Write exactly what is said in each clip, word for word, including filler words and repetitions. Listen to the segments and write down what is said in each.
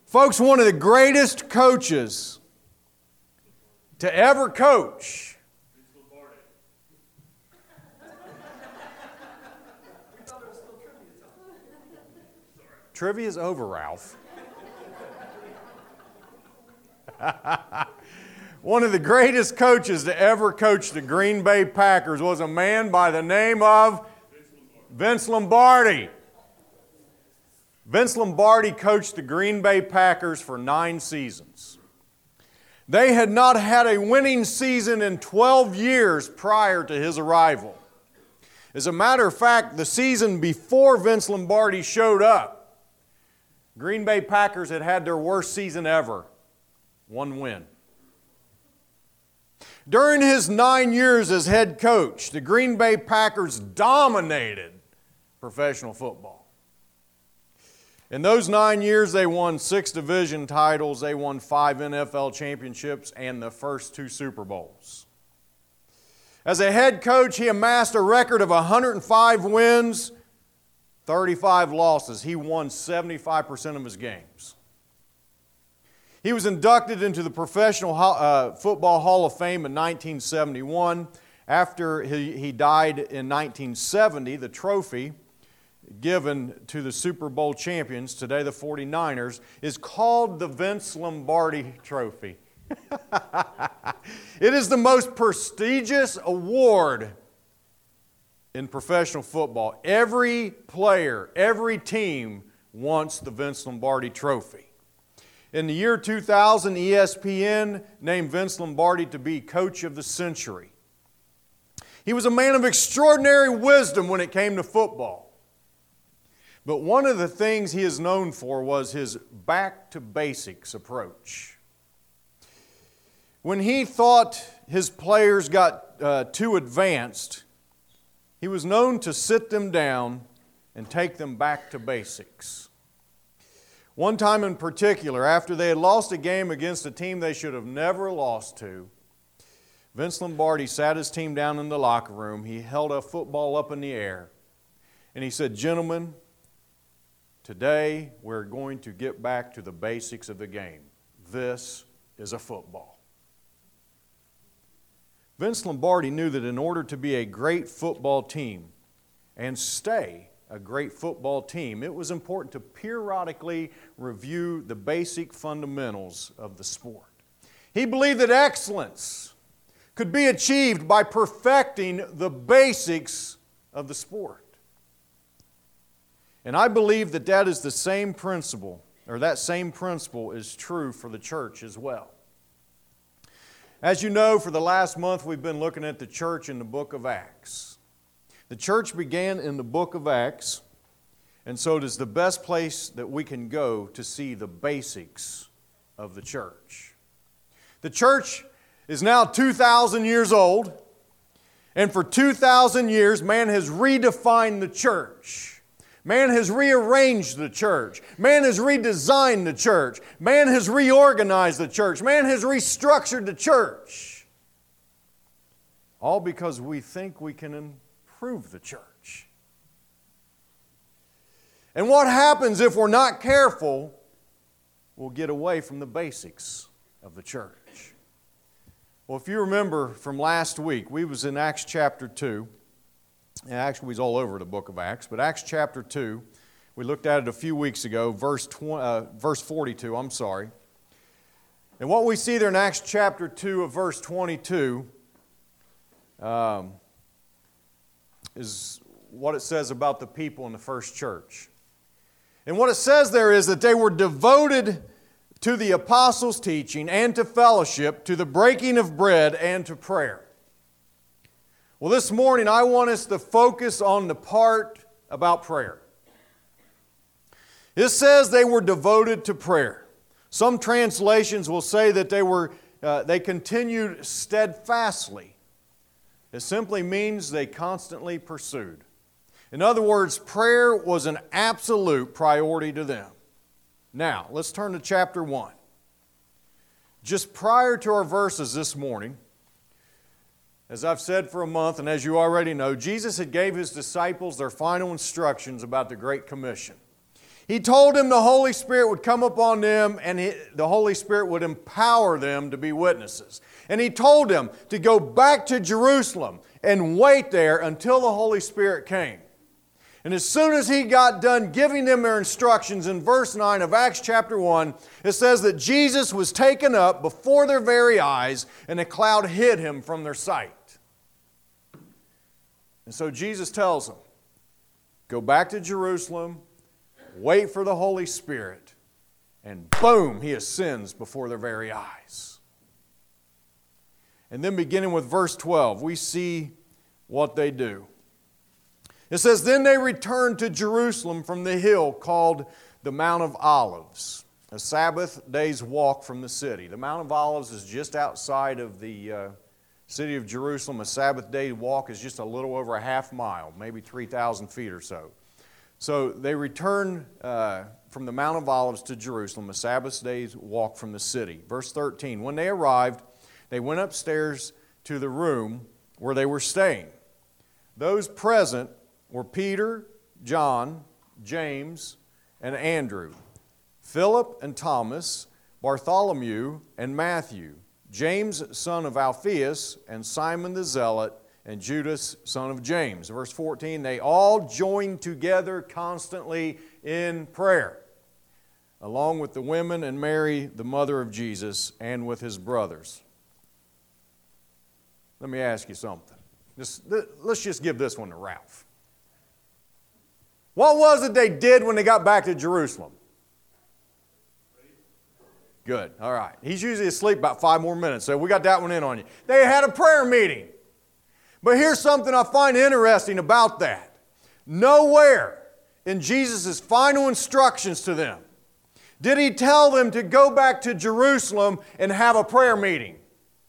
Folks, one of the greatest coaches to ever coach Trivia's over, Ralph. One of the greatest coaches to ever coach the Green Bay Packers was a man by the name of Vince Lombardi. Vince Lombardi coached the Green Bay Packers for nine seasons. They had not had a winning season in twelve years prior to his arrival. As a matter of fact, the season before Vince Lombardi showed up, Green Bay Packers had had their worst season ever. One win. During his nine years as head coach, the Green Bay Packers dominated professional football. In those nine years, they won six division titles, they won five N F L championships, and the first two Super Bowls. As a head coach, he amassed a record of one hundred five wins, thirty-five losses. He won seventy-five percent of his games. He was inducted into the Professional uh, Football Hall of Fame in nineteen seventy-one. After he, he died in nineteen seventy, the trophy given to the Super Bowl champions, today the forty-niners, is called the Vince Lombardi Trophy. It is the most prestigious award in professional football. Every player, every team wants the Vince Lombardi Trophy. In the year two thousand, E S P N named Vince Lombardi to be Coach of the Century. He was a man of extraordinary wisdom when it came to football. But one of the things he is known for was his back-to-basics approach. When he thought his players got uh, too advanced, he was known to sit them down and take them back to basics. One time in particular, after they had lost a game against a team they should have never lost to, Vince Lombardi sat his team down in the locker room. He held a football up in the air, and he said, "Gentlemen, today we're going to get back to the basics of the game. This is a football." Vince Lombardi knew that in order to be a great football team and stay a great football team, it was important to periodically review the basic fundamentals of the sport. He believed that excellence could be achieved by perfecting the basics of the sport. And I believe that that is the same principle, or that same principle is true for the church as well. As you know, for the last month we've been looking at the church in the book of Acts. The church began in the book of Acts, and so it is the best place that we can go to see the basics of the church. The church is now two thousand years old, and for two thousand years man has redefined the church. Man has rearranged the church. Man has redesigned the church. Man has reorganized the church. Man has restructured the church. All because we think we can improve the church. And what happens if we're not careful? We'll get away from the basics of the church. Well, if you remember from last week, we was in Acts chapter two. And actually, he's all over the book of Acts, but Acts chapter two, we looked at it a few weeks ago, verse twenty, uh, verse forty-two, I'm sorry. And what we see there in Acts chapter two of verse twenty-two um, is what it says about the people in the first church. And what it says there is that they were devoted to the apostles' teaching and to fellowship, to the breaking of bread and to prayer. Well, this morning I want us to focus on the part about prayer. It says they were devoted to prayer. Some translations will say that they were uh, they continued steadfastly. It simply means they constantly pursued. In other words, prayer was an absolute priority to them. Now, let's turn to chapter one. Just prior to our verses this morning, as I've said for a month, and as you already know, Jesus had gave His disciples their final instructions about the Great Commission. He told them the Holy Spirit would come upon them and he, the Holy Spirit would empower them to be witnesses. And He told them to go back to Jerusalem and wait there until the Holy Spirit came. And as soon as He got done giving them their instructions, in verse nine of Acts chapter one, it says that Jesus was taken up before their very eyes and a cloud hid Him from their sight. And so Jesus tells them, go back to Jerusalem, wait for the Holy Spirit, and boom, He ascends before their very eyes. And then beginning with verse twelve, we see what they do. It says, then they returned to Jerusalem from the hill called the Mount of Olives, a Sabbath day's walk from the city. The Mount of Olives is just outside of the uh, city of Jerusalem. A Sabbath day walk is just a little over a half mile, maybe three thousand feet or so. So they returned uh, from the Mount of Olives to Jerusalem, a Sabbath day's walk from the city. Verse thirteen, when they arrived, they went upstairs to the room where they were staying. Those present were Peter, John, James, and Andrew, Philip and Thomas, Bartholomew and Matthew, James son of Alphaeus, and Simon the Zealot, and Judas son of James. Verse fourteen, they all joined together constantly in prayer, along with the women and Mary, the mother of Jesus, and with His brothers. Let me ask you something. Just, let's just give this one to Ralph. What was it they did when they got back to Jerusalem? Good. All right. He's usually asleep about five more minutes, so we got that one in on you. They had a prayer meeting. But here's something I find interesting about that. Nowhere in Jesus' final instructions to them did He tell them to go back to Jerusalem and have a prayer meeting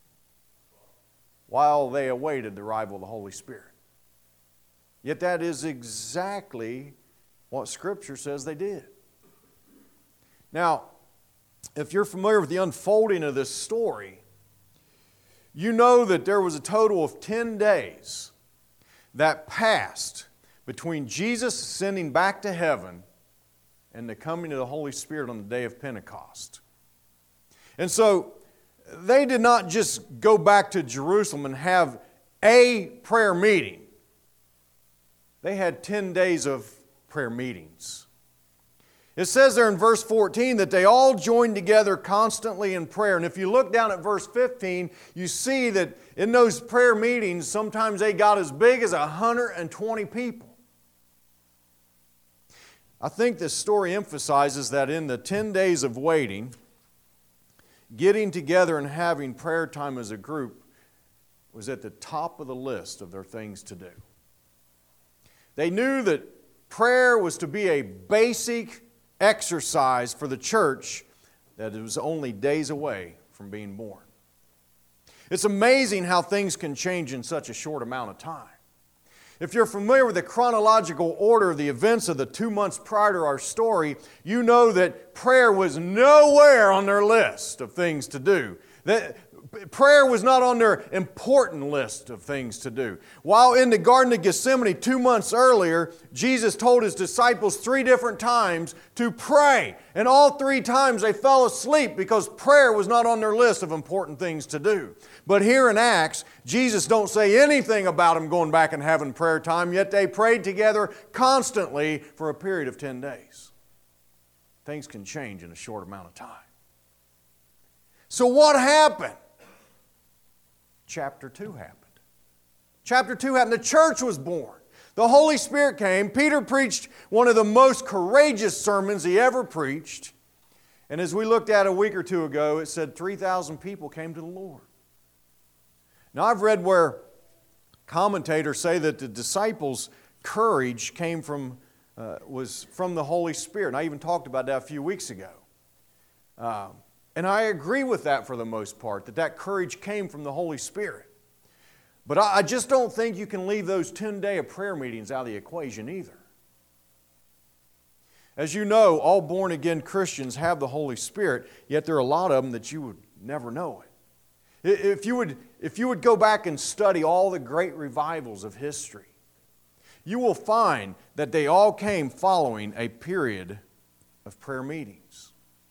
while they awaited the arrival of the Holy Spirit. Yet that is exactly what Scripture says they did. Now, if you're familiar with the unfolding of this story, you know that there was a total of ten days that passed between Jesus ascending back to heaven and the coming of the Holy Spirit on the day of Pentecost. And so, they did not just go back to Jerusalem and have a prayer meeting. They had ten days of prayer meetings. It says there in verse fourteen that they all joined together constantly in prayer. And if you look down at verse fifteen, you see that in those prayer meetings, sometimes they got as big as one hundred twenty people. I think this story emphasizes that in the ten days of waiting, getting together and having prayer time as a group was at the top of the list of their things to do. They knew that prayer was to be a basic exercise for the church that it was only days away from being born. It's amazing how things can change in such a short amount of time. If you're familiar with the chronological order of the events of the two months prior to our story, you know that prayer was nowhere on their list of things to do. That prayer was not on their important list of things to do. While in the Garden of Gethsemane two months earlier, Jesus told His disciples three different times to pray. And all three times they fell asleep because prayer was not on their list of important things to do. But here in Acts, Jesus don't say anything about them going back and having prayer time, yet they prayed together constantly for a period of ten days. Things can change in a short amount of time. So what happened? Chapter two happened. Chapter two happened. The church was born. The Holy Spirit came. Peter preached one of the most courageous sermons he ever preached. And as we looked at a week or two ago, it said three thousand people came to the Lord. Now I've read where commentators say that the disciples' courage came from, uh, was from the Holy Spirit. And I even talked about that a few weeks ago. Um, And I agree with that for the most part, that that courage came from the Holy Spirit. But I just don't think you can leave those ten-day of prayer meetings out of the equation either. As you know, all born-again Christians have the Holy Spirit, yet there are a lot of them that you would never know it. If you would, if you would go back and study all the great revivals of history, you will find that they all came following a period of prayer meetings.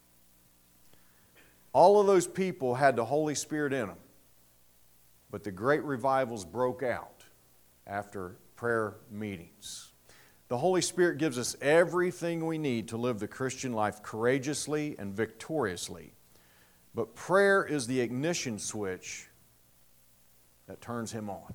All of those people had the Holy Spirit in them, but the great revivals broke out after prayer meetings. The Holy Spirit gives us everything we need to live the Christian life courageously and victoriously, but prayer is the ignition switch that turns Him on.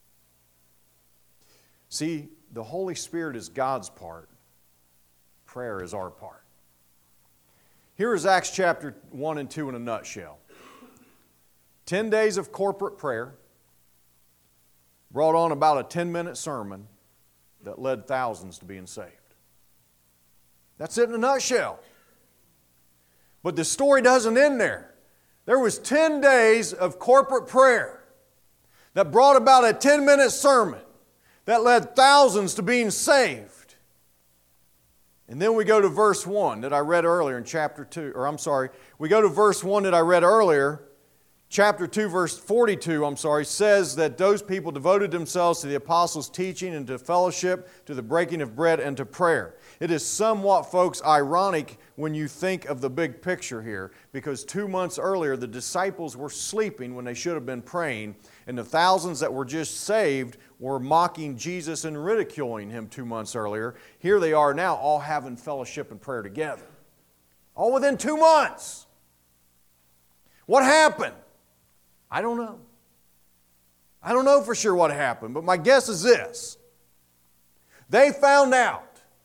See, the Holy Spirit is God's part. Prayer is our part. Here is Acts chapter one and two in a nutshell. Ten days of corporate prayer brought on about a ten-minute sermon that led thousands to being saved. That's it in a nutshell. But the story doesn't end there. There was ten days of corporate prayer that brought about a ten-minute sermon that led thousands to being saved. And then we go to verse one that I read earlier in chapter two, or I'm sorry, we go to verse one that I read earlier. Chapter two, verse forty-two, I'm sorry, says that those people devoted themselves to the apostles' teaching and to fellowship, to the breaking of bread, and to prayer. It is somewhat, folks, ironic when you think of the big picture here, because two months earlier the disciples were sleeping when they should have been praying, and the thousands that were just saved were mocking Jesus and ridiculing Him two months earlier. Here they are now all having fellowship and prayer together. All within two months. What happened? I don't know. I don't know for sure what happened, but my guess is this. They found out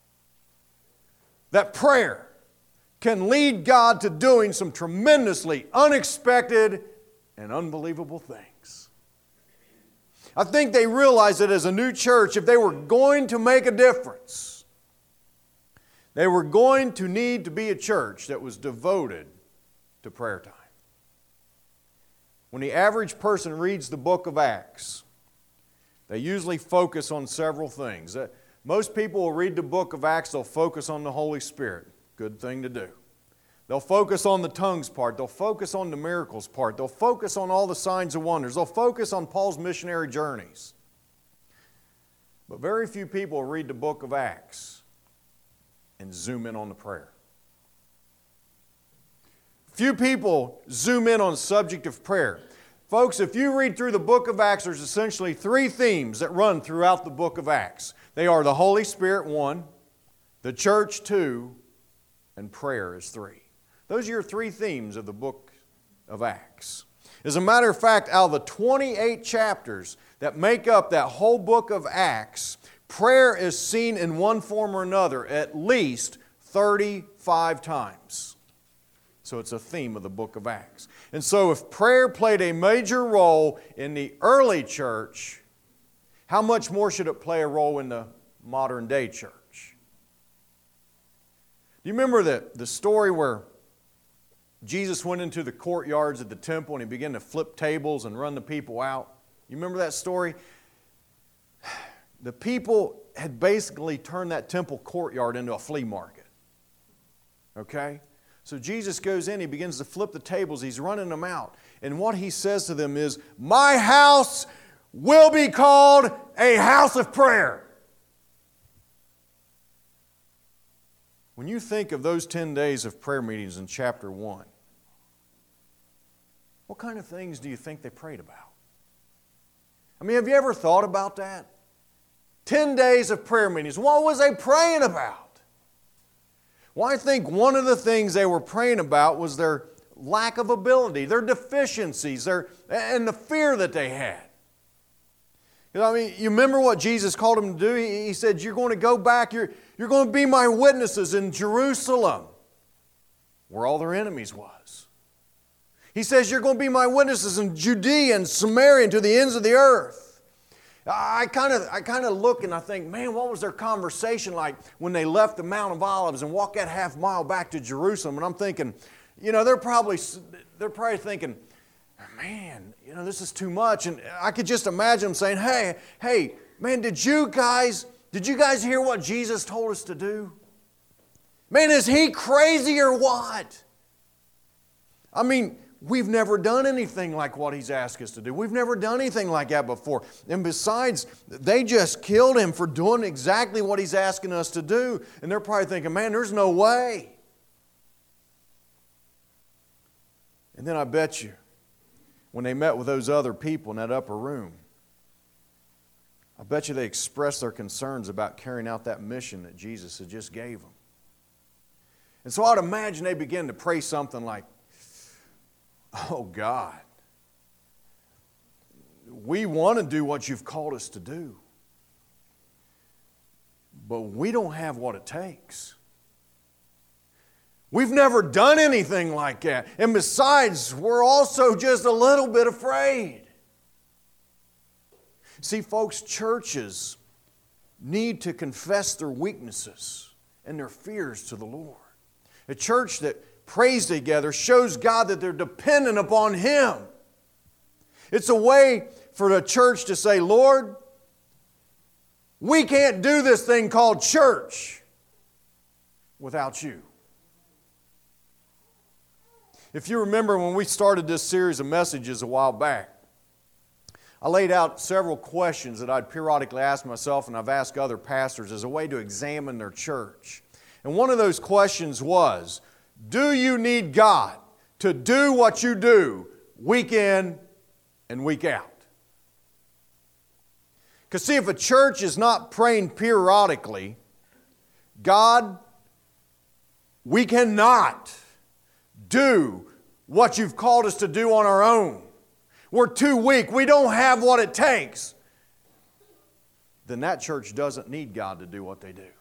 that prayer can lead God to doing some tremendously unexpected and unbelievable things. I think they realized that as a new church, if they were going to make a difference, they were going to need to be a church that was devoted to prayer time. When the average person reads the book of Acts, they usually focus on several things. Most people will read the book of Acts, they'll focus on the Holy Spirit. Good thing to do. They'll focus on the tongues part. They'll focus on the miracles part. They'll focus on all the signs and wonders. They'll focus on Paul's missionary journeys. But very few people read the book of Acts and zoom in on the prayer. Few people zoom in on the subject of prayer. Folks, if you read through the book of Acts, there's essentially three themes that run throughout the book of Acts. They are the Holy Spirit, one, the church, two, and prayer is three. Those are your three themes of the book of Acts. As a matter of fact, out of the twenty-eight chapters that make up that whole book of Acts, prayer is seen in one form or another at least thirty-five times. So it's a theme of the book of Acts. And so if prayer played a major role in the early church, how much more should it play a role in the modern day church? Do you remember the, the story where Jesus went into the courtyards of the temple and He began to flip tables and run the people out? You remember that story? The people had basically turned that temple courtyard into a flea market. Okay? So Jesus goes in, He begins to flip the tables, He's running them out. And what He says to them is, "My house will be called a house of prayer." When you think of those ten days of prayer meetings in chapter one, what kind of things do you think they prayed about? I mean, have you ever thought about that? Ten days of prayer meetings. What was they praying about? Well, I think one of the things they were praying about was their lack of ability, their deficiencies, their, and the fear that they had. You know, I mean, you remember what Jesus called them to do? He, he said, you're going to go back, you're, you're going to be my witnesses in Jerusalem, where all their enemies was. He says, you're going to be my witnesses in Judea and Samaria and to the ends of the earth. I kind of I kind of look and I think, man, what was their conversation like when they left the Mount of Olives and walked that half mile back to Jerusalem? And I'm thinking, you know, they're probably they're probably thinking, man, you know, this is too much. And I could just imagine them saying, hey, hey, man, did you guys did you guys hear what Jesus told us to do? Man, is He crazy or what? I mean, we've never done anything like what He's asked us to do. We've never done anything like that before. And besides, they just killed Him for doing exactly what He's asking us to do. And they're probably thinking, man, there's no way. And then I bet you, when they met with those other people in that upper room, I bet you they expressed their concerns about carrying out that mission that Jesus had just gave them. And so I'd imagine they began to pray something like, oh God, we want to do what you've called us to do, but we don't have what it takes. We've never done anything like that. And besides, we're also just a little bit afraid. See, folks, churches need to confess their weaknesses and their fears to the Lord. A church that prays together shows God that they're dependent upon Him. It's a way for the church to say, Lord, we can't do this thing called church without You. If you remember when we started this series of messages a while back, I laid out several questions that I'd periodically ask myself and I've asked other pastors as a way to examine their church. And one of those questions was, do you need God to do what you do week in and week out? Because see, if a church is not praying periodically, God, we cannot do what You've called us to do on our own. We're too weak. We don't have what it takes. Then that church doesn't need God to do what they do.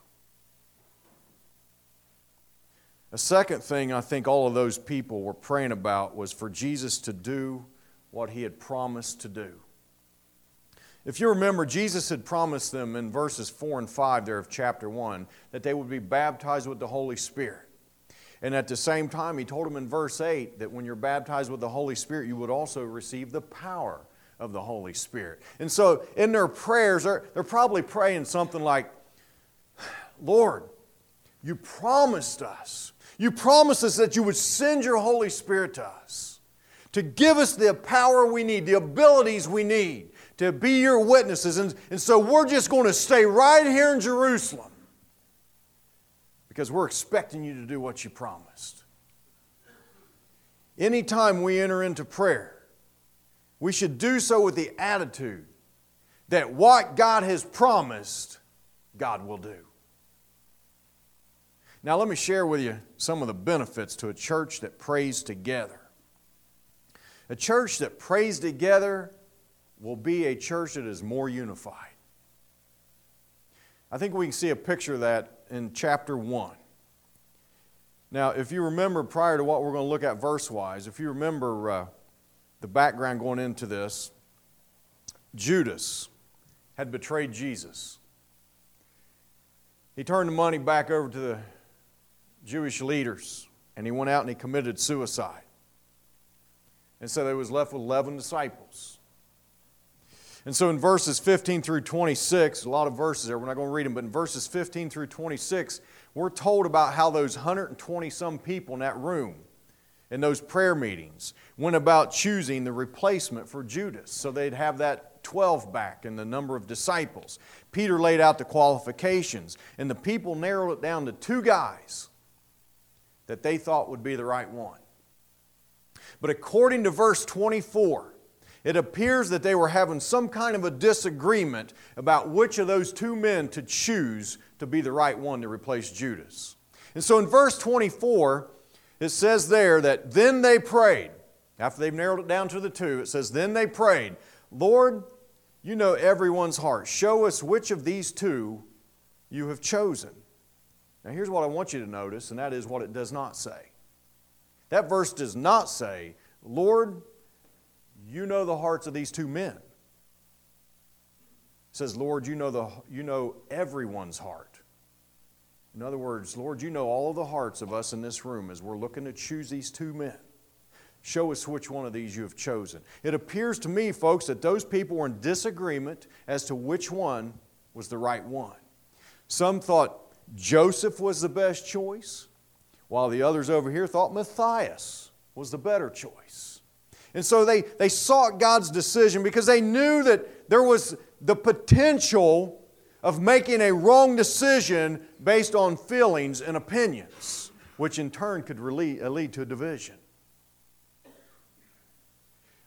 A second thing I think all of those people were praying about was for Jesus to do what He had promised to do. If you remember, Jesus had promised them in verses four and five there of chapter one that they would be baptized with the Holy Spirit. And at the same time, He told them in verse eight that when you're baptized with the Holy Spirit, you would also receive the power of the Holy Spirit. And so in their prayers, they're, they're probably praying something like, Lord, You promised us. You promised us that You would send Your Holy Spirit to us to give us the power we need, the abilities we need to be Your witnesses. And, and so we're just going to stay right here in Jerusalem, because we're expecting You to do what You promised. Anytime we enter into prayer, we should do so with the attitude that what God has promised, God will do. Now let me share with you some of the benefits to a church that prays together. A church that prays together will be a church that is more unified. I think we can see a picture of that in chapter one. Now, if you remember prior to what we're going to look at verse-wise, if you remember uh, the background going into this, Judas had betrayed Jesus. He turned the money back over to the Jewish leaders, and he went out and he committed suicide. And so they was left with eleven disciples. And so in verses fifteen through twenty-six, a lot of verses there, we're not going to read them, but in verses fifteen through twenty-six, we're told about how those one hundred twenty some people in that room, in those prayer meetings, went about choosing the replacement for Judas. So they'd have that twelve back in the number of disciples. Peter laid out the qualifications, and the people narrowed it down to two guys that they thought would be the right one. But according to verse twenty-four, it appears that they were having some kind of a disagreement about which of those two men to choose to be the right one to replace Judas. And so in verse twenty-four, it says there that then they prayed. After they've narrowed it down to the two, it says, then they prayed, Lord, You know everyone's heart. Show us which of these two You have chosen. Now here's what I want you to notice, and that is what it does not say. That verse does not say, Lord, You know the hearts of these two men. It says, Lord, you know, the, you know everyone's heart. In other words, Lord, You know all of the hearts of us in this room as we're looking to choose these two men. Show us which one of these You have chosen. It appears to me, folks, that those people were in disagreement as to which one was the right one. Some thought Joseph was the best choice, while the others over here thought Matthias was the better choice. And so they, they sought God's decision because they knew that there was the potential of making a wrong decision based on feelings and opinions, which in turn could lead, lead to a division.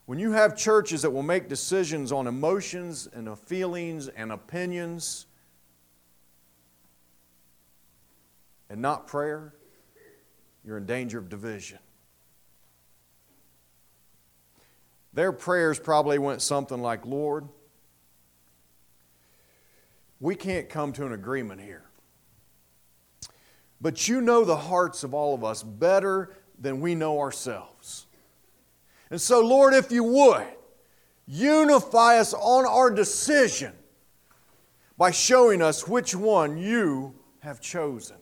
when you have churches that will make decisions on emotions and feelings and opinions and not prayer, you're in danger of division. Their prayers probably went something like, Lord, we can't come to an agreement here. But you know the hearts of all of us better than we know ourselves. And so, Lord, if you would, unify us on our decision by showing us which one you have chosen.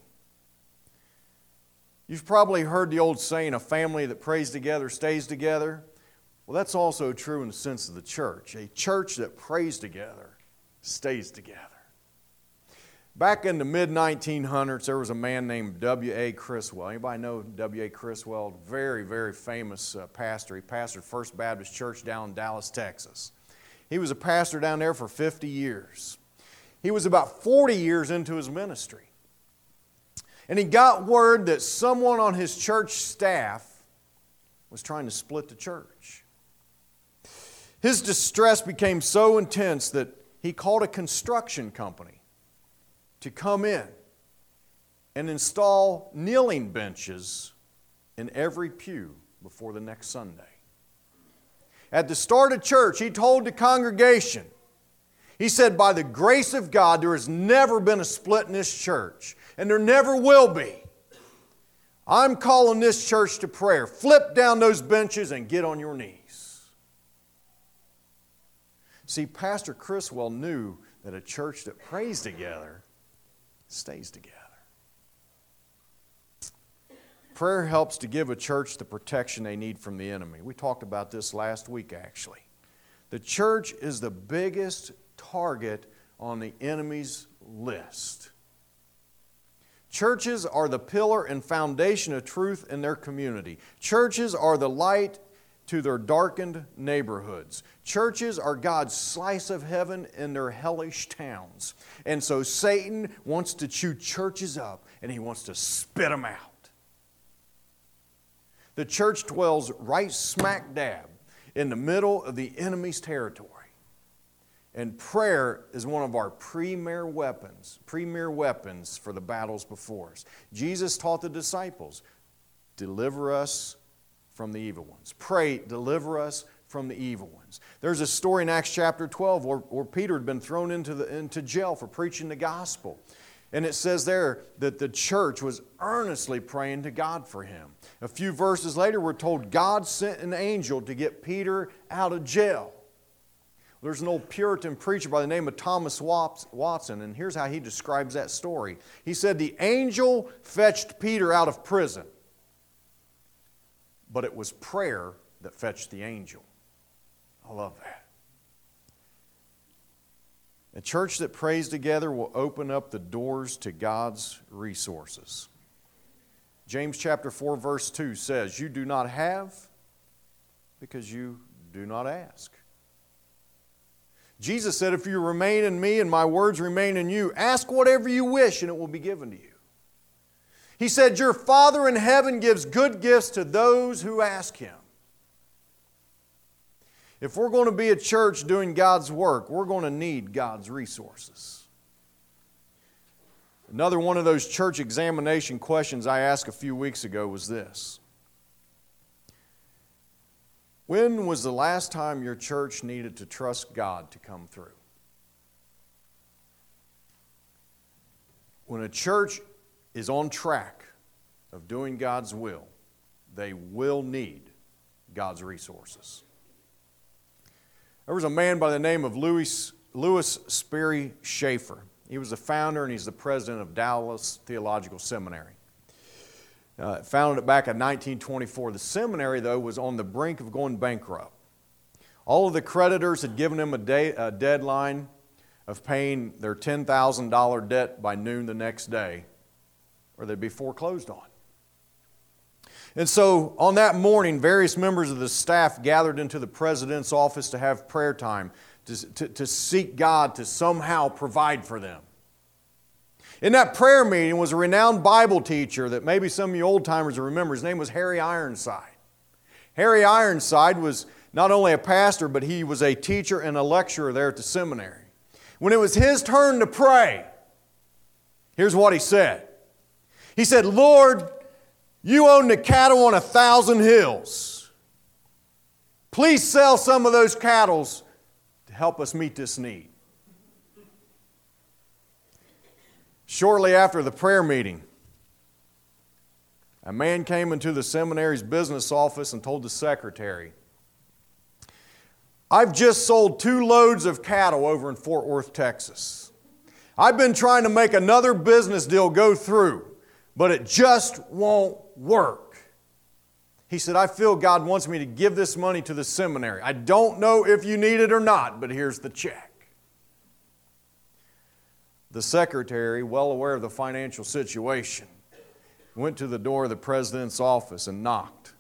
You've probably heard the old saying, a family that prays together stays together. Well, that's also true in the sense of the church. A church that prays together stays together. Back in the mid nineteen hundreds, there was a man named W A Criswell. Anybody know W A Criswell? Very, very famous uh, pastor. He pastored First Baptist Church down in Dallas, Texas. He was a pastor down there for fifty years. He was about forty years into his ministry. And he got word that someone on his church staff was trying to split the church. His distress became so intense that he called a construction company to come in and install kneeling benches in every pew before the next Sunday. At the start of church, he told the congregation, he said, by the grace of God, there has never been a split in this church, and there never will be. I'm calling this church to prayer. Flip down those benches and get on your knees. See, Pastor Criswell knew that a church that prays together stays together. Prayer helps to give a church the protection they need from the enemy. We talked about this last week, actually. The church is the biggest target on the enemy's list. Churches are the pillar and foundation of truth in their community. Churches are the light to their darkened neighborhoods. Churches are God's slice of heaven in their hellish towns. And so Satan wants to chew churches up and he wants to spit them out. The church dwells right smack dab in the middle of the enemy's territory. And prayer is one of our premier weapons, premier weapons for the battles before us. Jesus taught the disciples, deliver us from the evil ones. Pray, deliver us from the evil ones. There's a story in Acts chapter twelve where, where Peter had been thrown into, the, into jail for preaching the gospel. And it says there that the church was earnestly praying to God for him. A few verses later, we're told God sent an angel to get Peter out of jail. There's an old Puritan preacher by the name of Thomas Watson, and here's how he describes that story. He said, the angel fetched Peter out of prison, but it was prayer that fetched the angel. I love that. A church that prays together will open up the doors to God's resources. James chapter four verse two says, you do not have because you do not ask. Jesus said, if you remain in me and my words remain in you, ask whatever you wish and it will be given to you. He said, your Father in heaven gives good gifts to those who ask Him. If we're going to be a church doing God's work, we're going to need God's resources. Another one of those church examination questions I asked a few weeks ago was this. When was the last time your church needed to trust God to come through? When a church is on track of doing God's will, they will need God's resources. There was a man by the name of Louis, Louis Sperry Schaefer. He was the founder and he's the president of Dallas Theological Seminary. Uh, founded it back in nineteen twenty-four. The seminary, though, was on the brink of going bankrupt. All of the creditors had given him a, day, a deadline of paying their ten thousand dollars debt by noon the next day, or they'd be foreclosed on. And so on that morning, various members of the staff gathered into the president's office to have prayer time, to, to, to seek God to somehow provide for them. In that prayer meeting was a renowned Bible teacher that maybe some of you old-timers will remember. His name was Harry Ironside. Harry Ironside was not only a pastor, but he was a teacher and a lecturer there at the seminary. When it was his turn to pray, here's what he said. He said, Lord, you own the cattle on a thousand hills. Please sell some of those cattle to help us meet this need. Shortly after the prayer meeting, a man came into the seminary's business office and told the secretary, I've just sold two loads of cattle over in Fort Worth, Texas. I've been trying to make another business deal go through, but it just won't work. He said, I feel God wants me to give this money to the seminary. I don't know if you need it or not, but here's the check. The secretary, well aware of the financial situation, went to the door of the president's office and knocked.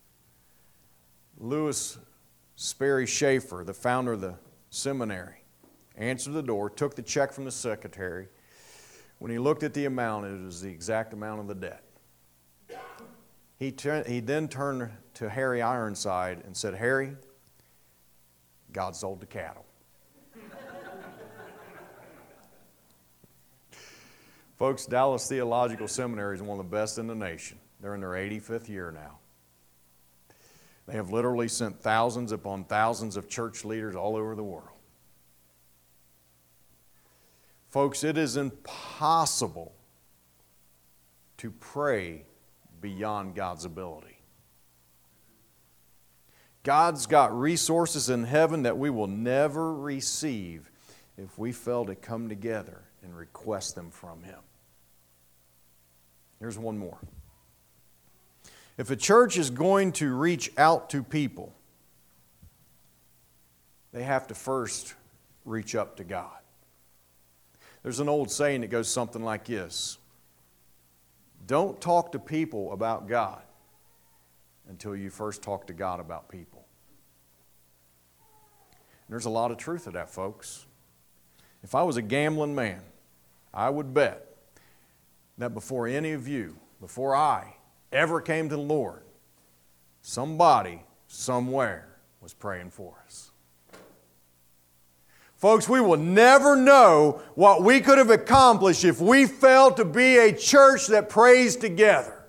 Lewis Sperry Schaefer, the founder of the seminary, answered the door, took the check from the secretary. When he looked at the amount, it was the exact amount of the debt. He, tur- he then turned to Harry Ironside and said, Harry, God sold the cattle. Folks, Dallas Theological Seminary is one of the best in the nation. They're in their eighty-fifth year now. They have literally sent thousands upon thousands of church leaders all over the world. Folks, it is impossible to pray beyond God's ability. God's got resources in heaven that we will never receive if we fail to come together and request them from Him. Here's one more. If a church is going to reach out to people, they have to first reach up to God. There's an old saying that goes something like this. Don't talk to people about God until you first talk to God about people. And there's a lot of truth to that, folks. If I was a gambling man, I would bet that before any of you, before I ever came to the Lord, somebody, somewhere was praying for us. Folks, we will never know what we could have accomplished if we failed to be a church that prays together.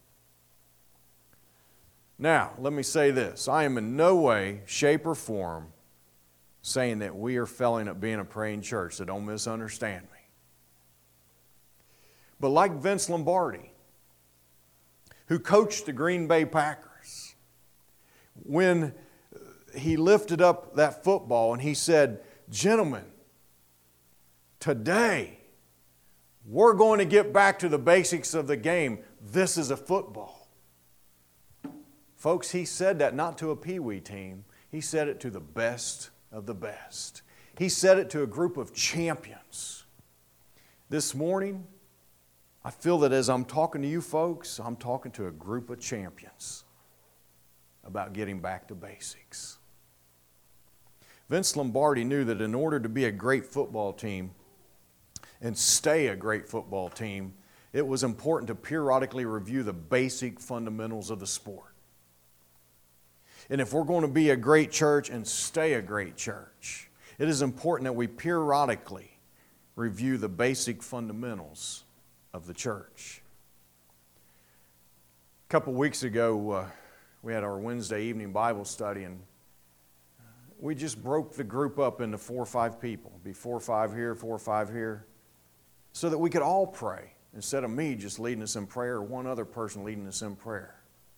Now, let me say this. I am in no way, shape, or form saying that we are failing at being a praying church, so don't misunderstand me. But like Vince Lombardi, who coached the Green Bay Packers, when he lifted up that football and he said, gentlemen, today we're going to get back to the basics of the game. This is a football. Folks, he said that not to a peewee team. He said it to the best of the best. He said it to a group of champions. This morning, I feel that as I'm talking to you folks, I'm talking to a group of champions about getting back to basics. Vince Lombardi knew that in order to be a great football team and stay a great football team, it was important to periodically review the basic fundamentals of the sport. And if we're going to be a great church and stay a great church, it is important that we periodically review the basic fundamentals of the church. A couple weeks ago, uh, we had our Wednesday evening Bible study, and we just broke the group up into four or five people. It'd be four or five here, four or five here, so that we could all pray instead of me just leading us in prayer or one other person leading us in prayer.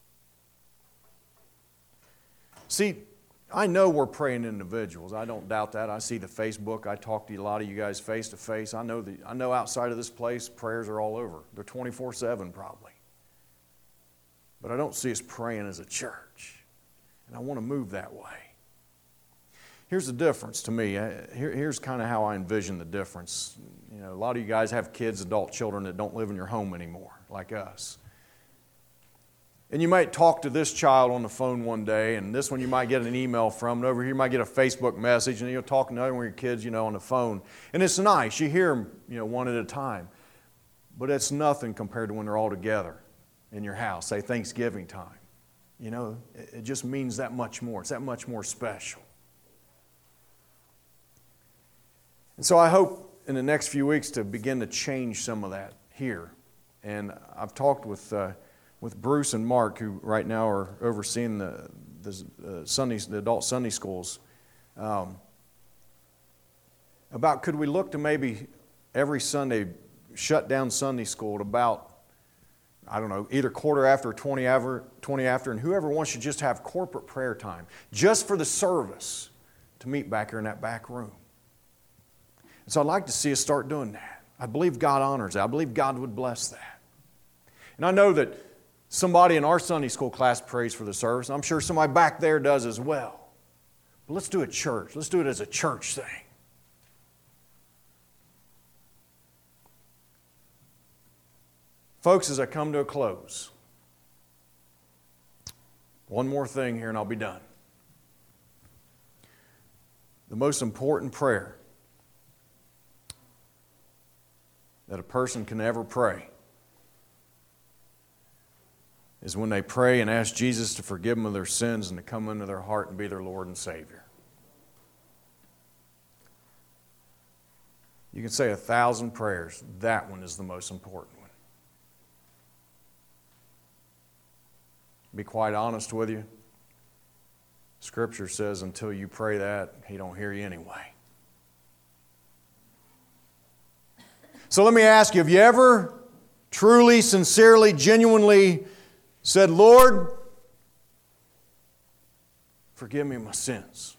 See, I know we're praying individuals. I don't doubt that. I see the Facebook. I talk to a lot of you guys face to face. I know the, I know outside of this place, prayers are all over. They're twenty-four seven probably. But I don't see us praying as a church. And I want to move that way. Here's the difference to me. Here, here's kind of how I envision the difference. You know, a lot of you guys have kids, adult children that don't live in your home anymore, like us. And you might talk to this child on the phone one day, and this one you might get an email from, and over here you might get a Facebook message, and you'll talk to another one of your kids, you know, on the phone. And it's nice. You hear them, you know, one at a time. But it's nothing compared to when they're all together in your house, say Thanksgiving time. You know, it just means that much more. It's that much more special. And so I hope in the next few weeks to begin to change some of that here. And I've talked with uh, with Bruce and Mark, who right now are overseeing the the uh, Sundays, the adult Sunday schools, um, about could we look to maybe every Sunday shut down Sunday school at about, I don't know, either quarter after or twenty after, twenty after, and whoever wants to just have corporate prayer time just for the service to meet back here in that back room. And so I'd like to see us start doing that. I believe God honors that. I believe God would bless that. And I know that somebody in our Sunday school class prays for the service. I'm sure somebody back there does as well. But let's do it church. Let's do it as a church thing. Folks, as I come to a close, one more thing here and I'll be done. The most important prayer that a person can ever pray is when they pray and ask Jesus to forgive them of their sins and to come into their heart and be their Lord and Savior. You can say a thousand prayers. That one is the most important one. Be quite honest with you. Scripture says until you pray that, He don't hear you anyway. So let me ask you, have you ever truly, sincerely, genuinely said, Lord, forgive me my sins.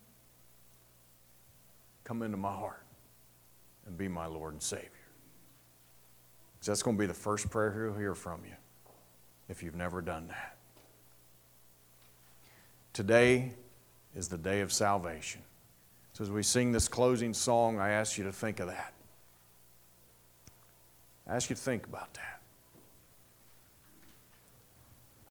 Come into my heart and be my Lord and Savior. Because that's going to be the first prayer He'll hear from you if you've never done that. Today is the day of salvation. So as we sing this closing song, I ask you to think of that. I ask you to think about that.